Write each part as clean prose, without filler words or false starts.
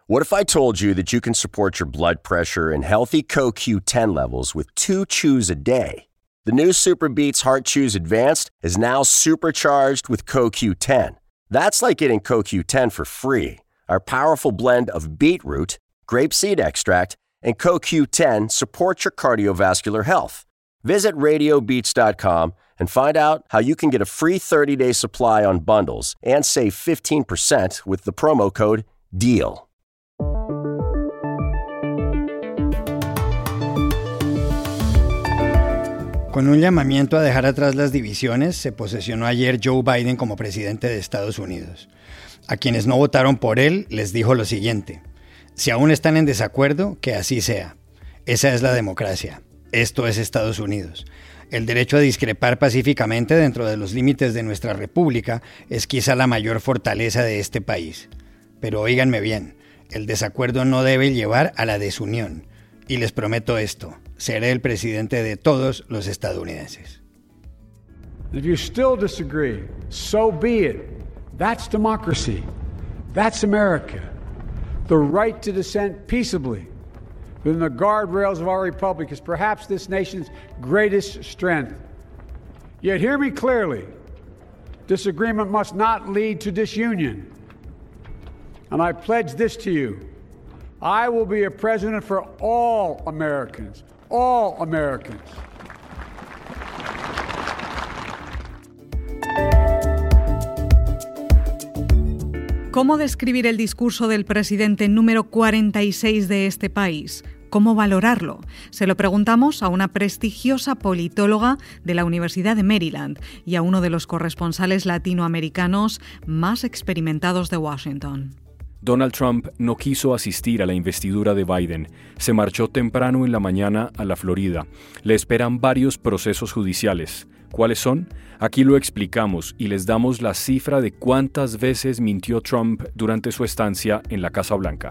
What if I told you that you can support your blood pressure and healthy CoQ10 levels with 2 chews a day? The new Super Beats Heart Chews Advanced is now supercharged with CoQ10. That's like getting CoQ10 for free. Our powerful blend of beetroot, grapeseed extract, and CoQ10 supports your cardiovascular health. Visit RadioBeats.com and find out how you can get a free 30-day supply on bundles and save 15% with the promo code DEAL. Con un llamamiento a dejar atrás las divisiones, se posesionó ayer Joe Biden como presidente de Estados Unidos. A quienes no votaron por él, les dijo lo siguiente: si aún están en desacuerdo, que así sea. Esa es la democracia. Esto es Estados Unidos. El derecho a discrepar pacíficamente dentro de los límites de nuestra república es quizá la mayor fortaleza de este país. Pero óiganme bien, el desacuerdo no debe llevar a la desunión. Y les prometo esto: seré el presidente de todos los estadounidenses. If you still disagree, so be it. That's democracy. That's America. The right to dissent peaceably within the guardrails of our republic is perhaps this nation's greatest strength. Yet hear me clearly. Disagreement must not lead to disunion. And I pledge this to you. I will be a president for all Americans. All Americans. ¿Cómo describir el discurso del presidente número 46 de este país? ¿Cómo valorarlo? Se lo preguntamos a una prestigiosa politóloga de la Universidad de Maryland y a uno de los corresponsales latinoamericanos más experimentados de Washington. Donald Trump no quiso asistir a la investidura de Biden. Se marchó temprano en la mañana a la Florida. Le esperan varios procesos judiciales. ¿Cuáles son? Aquí lo explicamos y les damos la cifra de cuántas veces mintió Trump durante su estancia en la Casa Blanca.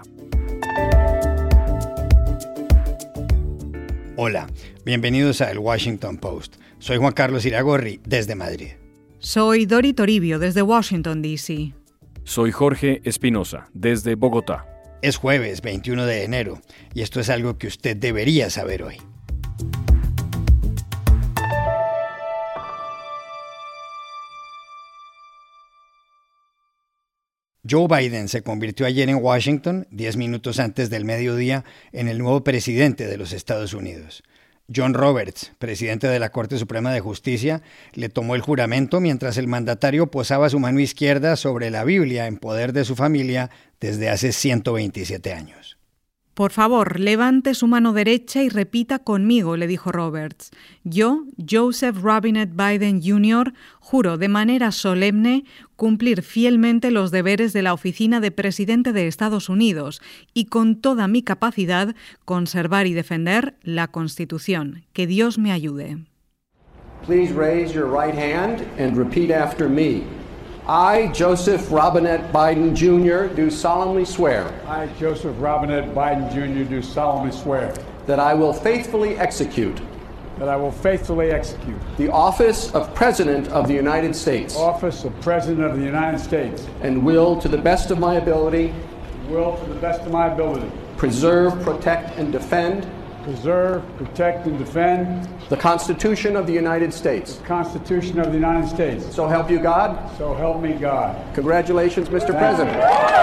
Hola, bienvenidos a El Washington Post. Soy Juan Carlos Iragorri, desde Madrid. Soy Dori Toribio, desde Washington, D.C. Soy Jorge Espinosa, desde Bogotá. Es jueves 21 de enero y esto es algo que usted debería saber hoy. Joe Biden se convirtió ayer en Washington, 10 minutos antes del mediodía, en el nuevo presidente de los Estados Unidos. John Roberts, presidente de la Corte Suprema de Justicia, le tomó el juramento mientras el mandatario posaba su mano izquierda sobre la Biblia en poder de su familia desde hace 127 años. Por favor, levante su mano derecha y repita conmigo, le dijo Roberts. Yo, Joseph Robinette Biden Jr., juro de manera solemne cumplir fielmente los deberes de la oficina de presidente de Estados Unidos y con toda mi capacidad conservar y defender la Constitución. Que Dios me ayude. Please raise your right hand and repeat after me. I, Joseph Robinette Biden Jr., do solemnly swear. I, Joseph Robinette Biden Jr., do solemnly swear. That I will faithfully execute. That I will faithfully execute. The office of President of the United States. Office of President of the United States. And will, to the best of my ability. Will, to the best of my ability. Preserve, protect, and defend. Preserve, protect, and defend. The Constitution of the United States. The Constitution of the United States. So help you God. So help me God. Congratulations, Mr. President.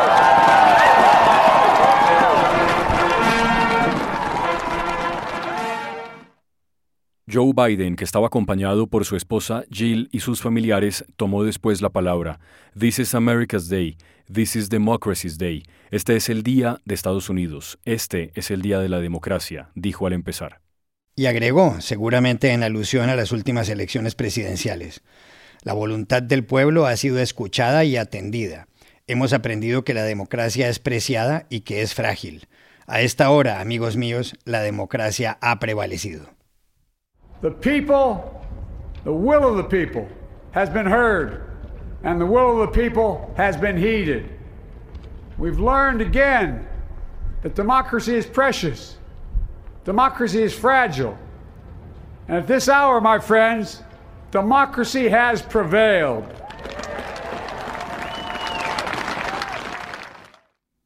Joe Biden, que estaba acompañado por su esposa Jill y sus familiares, tomó después la palabra. This is America's Day. This is Democracy's Day. Este es el día de Estados Unidos. Este es el día de la democracia, dijo al empezar. Y agregó, seguramente en alusión a las últimas elecciones presidenciales: la voluntad del pueblo ha sido escuchada y atendida. Hemos aprendido que la democracia es preciada y que es frágil. A esta hora, amigos míos, la democracia ha prevalecido. The people, the will of the people has been heard, and the will of the people has been heeded. We've learned again that democracy is precious. Democracy is fragile. And at this hour, my friends, democracy has prevailed.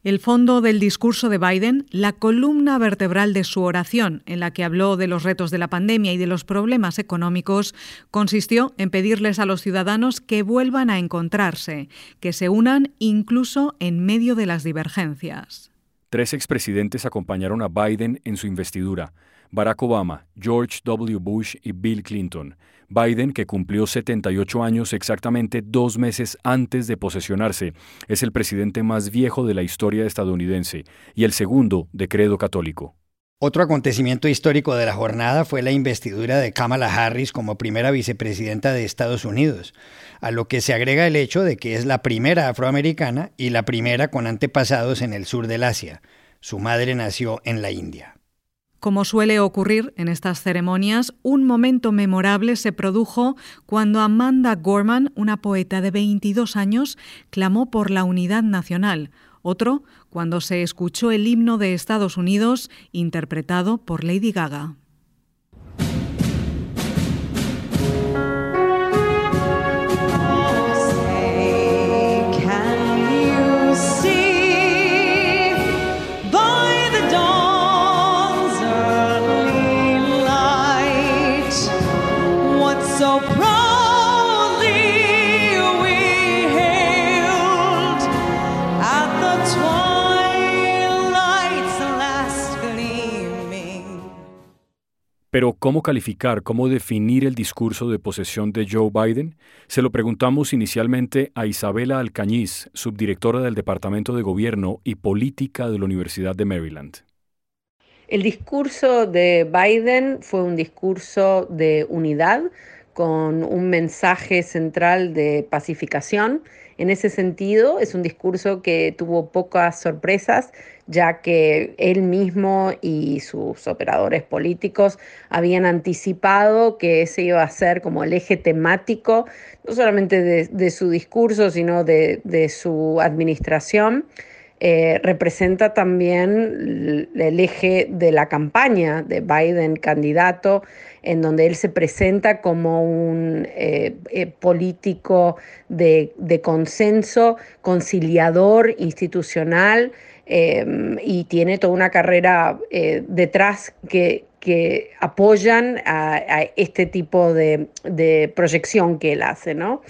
El fondo del discurso de Biden, la columna vertebral de su oración, en la que habló de los retos de la pandemia y de los problemas económicos, consistió en pedirles a los ciudadanos que vuelvan a encontrarse, que se unan incluso en medio de las divergencias. 3 expresidentes acompañaron a Biden en su investidura: Barack Obama, George W. Bush y Bill Clinton. Biden, que cumplió 78 años exactamente 2 meses antes de posesionarse, es el presidente más viejo de la historia estadounidense y el segundo de credo católico. Otro acontecimiento histórico de la jornada fue la investidura de Kamala Harris como primera vicepresidenta de Estados Unidos, a lo que se agrega el hecho de que es la primera afroamericana y la primera con antepasados en el sur del Asia. Su madre nació en la India. Como suele ocurrir en estas ceremonias, un momento memorable se produjo cuando Amanda Gorman, una poeta de 22 años, clamó por la unidad nacional. Otro, cuando se escuchó el himno de Estados Unidos, interpretado por Lady Gaga. Pero ¿cómo calificar, cómo definir el discurso de posesión de Joe Biden? Se lo preguntamos inicialmente a Isabela Alcañiz, subdirectora del Departamento de Gobierno y Política de la Universidad de Maryland. El discurso de Biden fue un discurso de unidad, con un mensaje central de pacificación. En ese sentido, es un discurso que tuvo pocas sorpresas, ya que él mismo y sus operadores políticos habían anticipado que ese iba a ser como el eje temático, no solamente de su discurso, sino de su administración. Representa también el eje de la campaña de Biden candidato, en donde él se presenta como un político de consenso, conciliador, institucional, y tiene toda una carrera detrás que apoyan a este tipo de proyección que él hace, ¿no?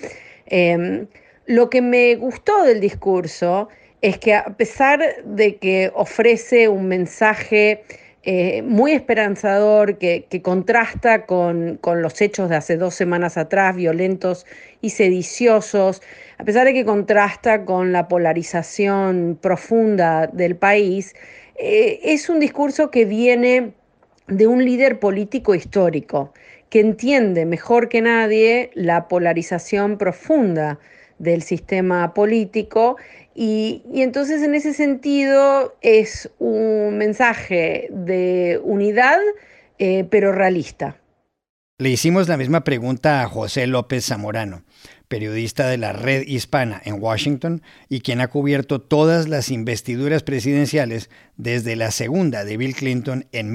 Lo que me gustó del discurso es que, a pesar de que ofrece un mensaje muy esperanzador que contrasta con los hechos de hace 2 semanas atrás, violentos y sediciosos, a pesar de que contrasta con la polarización profunda del país, es un discurso que viene de un líder político histórico que entiende mejor que nadie la polarización profunda del sistema político. Y entonces, en ese sentido, es un mensaje de unidad, pero realista. Le hicimos la misma pregunta a José López Zamorano, periodista de la Red Hispana en Washington y quien ha cubierto todas las investiduras presidenciales desde la segunda de Bill Clinton en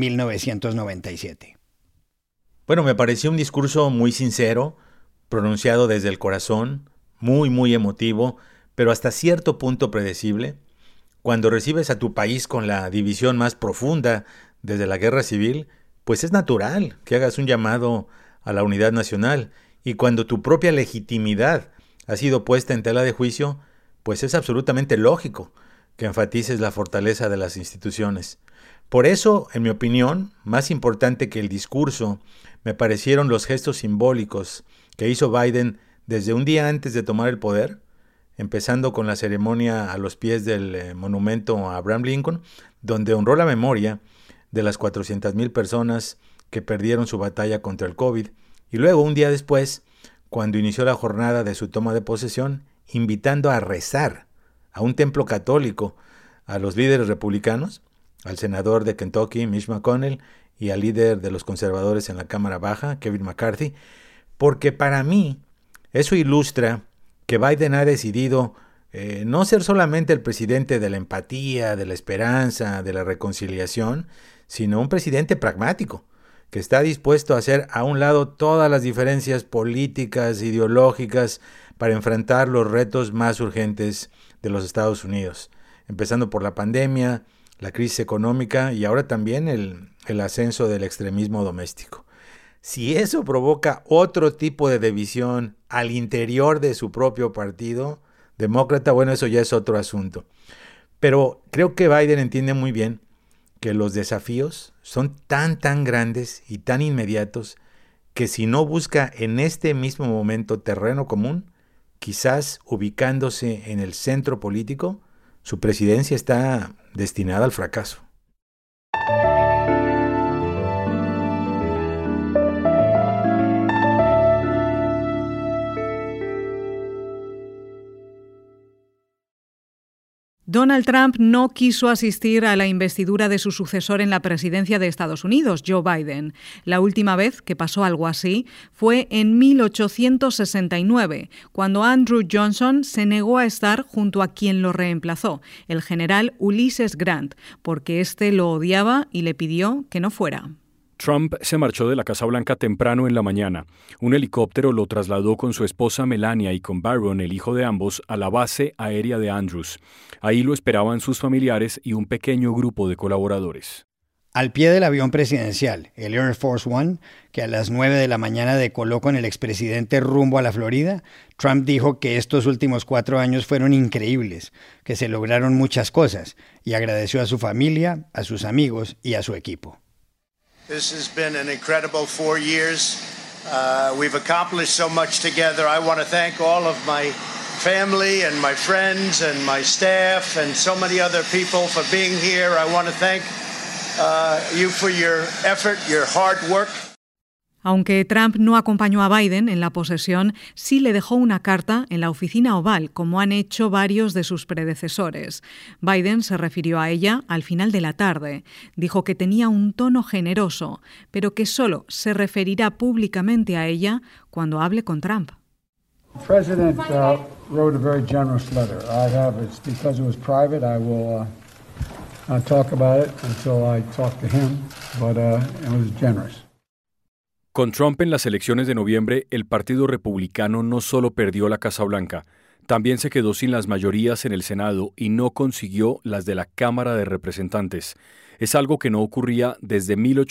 1997. Bueno, me pareció un discurso muy sincero, pronunciado desde el corazón, muy emotivo, pero hasta cierto punto predecible. Cuando recibes a tu país con la división más profunda desde la guerra civil, pues es natural que hagas un llamado a la unidad nacional, y cuando tu propia legitimidad ha sido puesta en tela de juicio, pues es absolutamente lógico que enfatices la fortaleza de las instituciones. Por eso, en mi opinión, más importante que el discurso, me parecieron los gestos simbólicos que hizo Biden desde un día antes de tomar el poder, empezando con la ceremonia a los pies del monumento a Abraham Lincoln, donde honró la memoria de las 400,000 personas que perdieron su batalla contra el COVID, y luego, un día después, cuando inició la jornada de su toma de posesión, invitando a rezar a un templo católico a los líderes republicanos, al senador de Kentucky, Mitch McConnell, y al líder de los conservadores en la Cámara Baja, Kevin McCarthy, porque para mí eso ilustra que Biden ha decidido no ser solamente el presidente de la empatía, de la esperanza, de la reconciliación, sino un presidente pragmático, que está dispuesto a hacer a un lado todas las diferencias políticas, ideológicas, para enfrentar los retos más urgentes de los Estados Unidos. empezando por la pandemia, la crisis económica y ahora también el ascenso del extremismo doméstico. Si eso provoca otro tipo de división al interior de su propio partido demócrata, bueno, eso ya es otro asunto. Pero creo que Biden entiende muy bien que los desafíos son tan grandes y tan inmediatos que si no busca en este mismo momento terreno común, quizás ubicándose en el centro político, su presidencia está destinada al fracaso. Donald Trump no quiso asistir a la investidura de su sucesor en la presidencia de Estados Unidos, Joe Biden. La última vez que pasó algo así fue en 1869, cuando Andrew Johnson se negó a estar junto a quien lo reemplazó, el general Ulysses Grant, porque éste lo odiaba y le pidió que no fuera. Trump se marchó de la Casa Blanca temprano en la mañana. Un helicóptero lo trasladó con su esposa Melania y con Barron, el hijo de ambos, a la base aérea de Andrews. Ahí lo esperaban sus familiares y un pequeño grupo de colaboradores. Al pie del avión presidencial, el Air Force One, que a las 9 de la mañana decoló con el expresidente rumbo a la Florida, Trump dijo que estos últimos 4 años fueron increíbles, que se lograron muchas cosas, y agradeció a su familia, a sus amigos y a su equipo. This has been an incredible 4 years. We've accomplished so much together. I want to thank all of my family and my friends and my staff and so many other people for being here. I want to thank you for your effort, your hard work. Aunque Trump no acompañó a Biden en la posesión, sí le dejó una carta en la oficina oval, como han hecho varios de sus predecesores. Biden se refirió a ella al final de la tarde. Dijo que tenía un tono generoso, pero que solo se referirá públicamente a ella cuando hable con Trump. The President wrote a very generous letter. It's because it was private. I will not talk about it until I talk to him, but it was generous. Con Trump en las elecciones de noviembre, el Partido Republicano no solo perdió la Casa Blanca, también se quedó sin las mayorías en el Senado y no consiguió las de la Cámara de Representantes. Es algo que no ocurría desde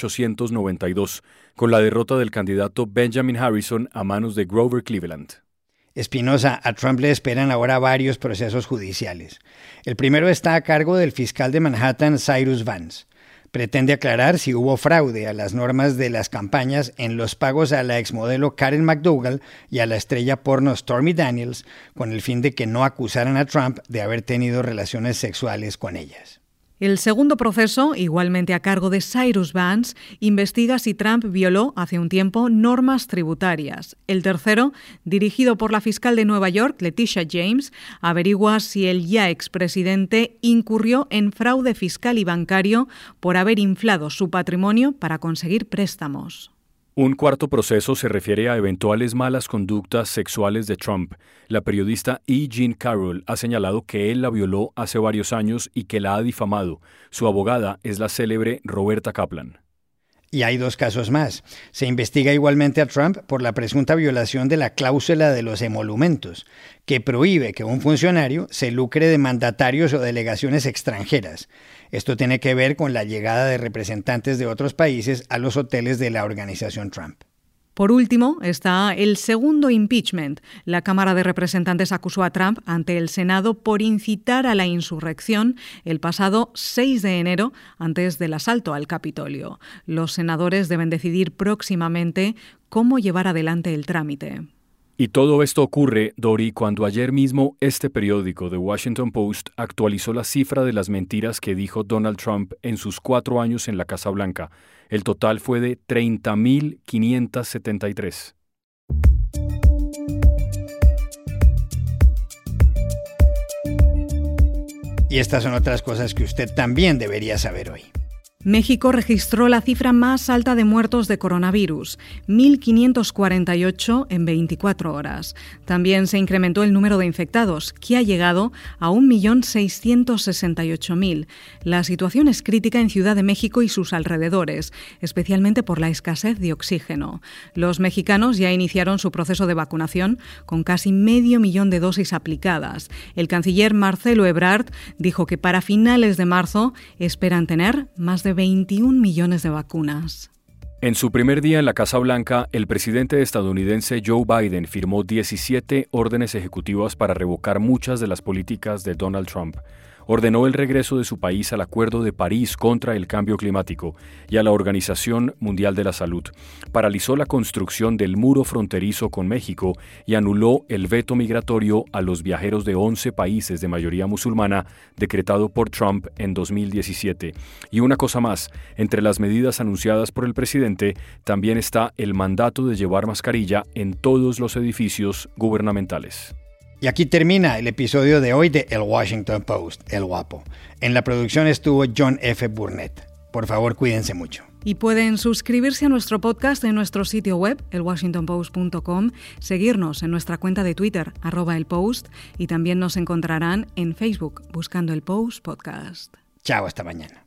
1892, con la derrota del candidato Benjamin Harrison a manos de Grover Cleveland. Espinosa, a Trump le esperan ahora varios procesos judiciales. El primero está a cargo del fiscal de Manhattan, Cyrus Vance. Pretende aclarar si hubo fraude a las normas de las campañas en los pagos a la exmodelo Karen McDougal y a la estrella porno Stormy Daniels, con el fin de que no acusaran a Trump de haber tenido relaciones sexuales con ellas. El segundo proceso, igualmente a cargo de Cyrus Vance, investiga si Trump violó hace un tiempo normas tributarias. El tercero, dirigido por la fiscal de Nueva York, Letitia James, averigua si el ya expresidente incurrió en fraude fiscal y bancario por haber inflado su patrimonio para conseguir préstamos. Un cuarto proceso se refiere a eventuales malas conductas sexuales de Trump. La periodista E. Jean Carroll ha señalado que él la violó hace varios años y que la ha difamado. Su abogada es la célebre Roberta Kaplan. Y hay 2 casos más. Se investiga igualmente a Trump por la presunta violación de la cláusula de los emolumentos, que prohíbe que un funcionario se lucre de mandatarios o delegaciones extranjeras. Esto tiene que ver con la llegada de representantes de otros países a los hoteles de la organización Trump. Por último, está el segundo impeachment. La Cámara de Representantes acusó a Trump ante el Senado por incitar a la insurrección el pasado 6 de enero, antes del asalto al Capitolio. Los senadores deben decidir próximamente cómo llevar adelante el trámite. Y todo esto ocurre, Dori, cuando ayer mismo este periódico, The Washington Post, actualizó la cifra de las mentiras que dijo Donald Trump en sus 4 años en la Casa Blanca. El total fue de 30.573. Y estas son otras cosas que usted también debería saber hoy. México registró la cifra más alta de muertos de coronavirus, 1.548 en 24 horas. También se incrementó el número de infectados, que ha llegado a 1.668.000. La situación es crítica en Ciudad de México y sus alrededores, especialmente por la escasez de oxígeno. Los mexicanos ya iniciaron su proceso de vacunación con casi 500.000 de dosis aplicadas. El canciller Marcelo Ebrard dijo que para finales de marzo esperan tener más de 21 millones de vacunas. En su primer día en la Casa Blanca, el presidente estadounidense Joe Biden firmó 17 órdenes ejecutivas para revocar muchas de las políticas de Donald Trump. Ordenó el regreso de su país al Acuerdo de París contra el cambio climático y a la Organización Mundial de la Salud. Paralizó la construcción del muro fronterizo con México y anuló el veto migratorio a los viajeros de 11 países de mayoría musulmana decretado por Trump en 2017. Y una cosa más, entre las medidas anunciadas por el presidente también está el mandato de llevar mascarilla en todos los edificios gubernamentales. Y aquí termina el episodio de hoy de El Washington Post, El Guapo. En la producción estuvo John F. Burnett. Por favor, cuídense mucho. Y pueden suscribirse a nuestro podcast en nuestro sitio web, elwashingtonpost.com, seguirnos en nuestra cuenta de Twitter, @elpost, y también nos encontrarán en Facebook buscando El Post Podcast. Chao, hasta mañana.